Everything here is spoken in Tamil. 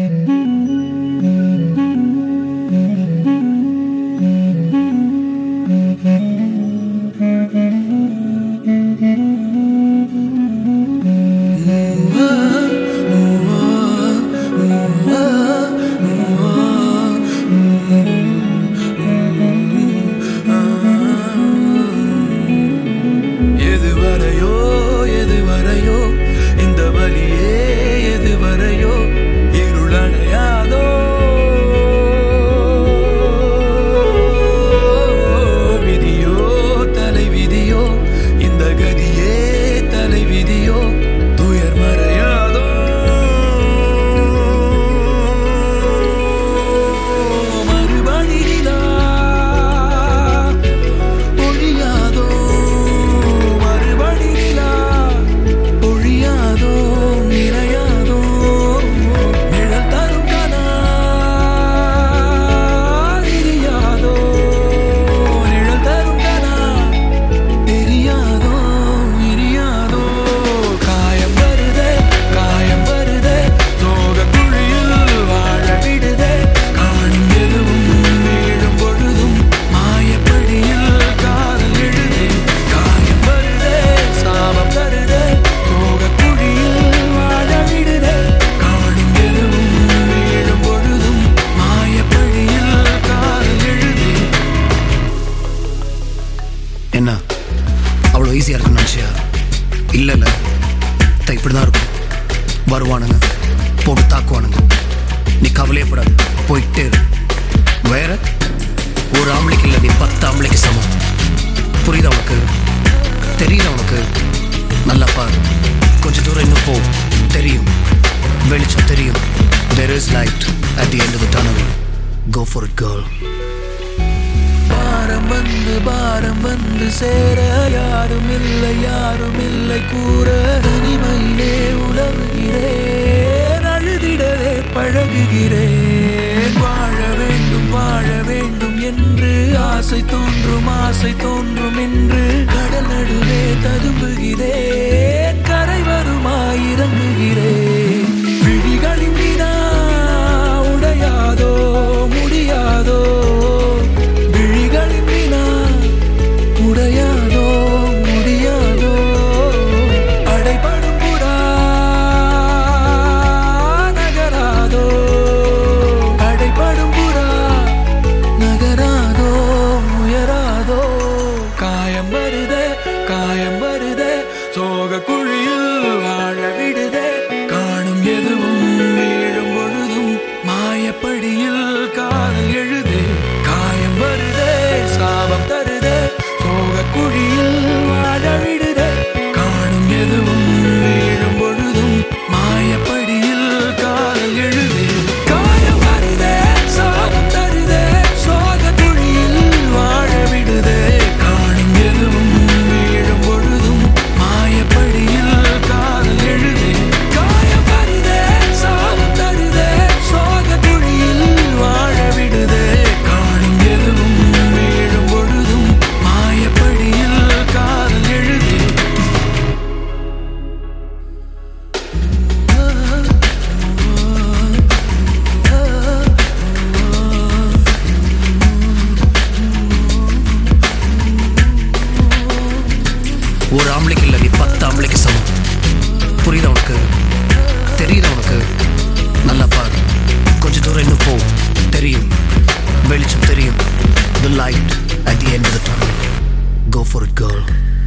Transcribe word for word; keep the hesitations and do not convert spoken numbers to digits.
என்ன அவ்வளோ ஈஸியாக இருக்குன்னு நினச்சியா? இல்லை இல்லை த இப்படி தான் இருக்கும். வருவானுங்க, போட்டு தாக்குவானுங்க. நீ கவலையப்படாது, போயிட்டே இரு. வேற ஒரு ஆம்பளைக்கு இல்லை, நீ பத்து ஆம்பளைக்கு சமம். புரியுதா உனக்கு? தெரியுதா உனக்கு? நல்லா பாரு, கொஞ்சம் தூரம் இன்னும் போ, தெரியும், வெளிச்சம் தெரியும். There is light at the end of the tunnel. Go for it, girl. பாரம் வந்து பாரம் வந்து சேர யாரும் இல்லை யாரும் இல்லை கூற தனிமையிலே உலவுகிறேன், அழுதிடவே பழகுகிறேன். வாழ வேண்டும் வாழ வேண்டும் என்று ஆசை தோன்றும் ஆசை தோன்றும் என்று கடல் நடுவே ததும்புகிறேன். கரை வருமாய் இறங்குகிறேன். விழிகளின் வினா உடையாதோ முடியாதோ, விழிகளின் வினா உடையாதோ முடியாதோ. அடைபடும் புறா நகராதோ, அடைபடும் புறா நகராதோ உயராதோ. காயம் வருதே காயம் வருதே, சோக குழியில் வாழ விடுதே. காணும் எதுவும் வீழும் பொழுதும் மாயப்படியில் காதல் எழுதே. காயம் வருதே சாபம் தருதே, சோக குழியில் வாழ விடுதே. காணும் எதுவும் வீழும் பொழுதும் மாயப்படியில் காதல் எழுதே. காயம் வருதே சாபம் தருதே, சோக குழியில் வாழ விடுதே. காணும் எதுவும் வீழும் பொழுதும் மாயப்படியில் காதல் எழுதே. காயம் வருதே சாபம் தருதே, சோக குழியில் வாழ விடுதே. காணும் எதுவும் வீழும் பொழுதும் மாயப்படியில் காதல் எழுதே. ஒரு ஆம்பளைக்கு இல்லை, நீ பத்து ஆம்பளைக்கு சமம். புரியுதா உனக்கு? தெரியுதா உனக்கு? நல்லா பாரு, கொஞ்சம் தூரம் இன்னும் போ, தெரியும், வெளிச்சம் தெரியும். The light at the end of the tunnel. Go for it, girl.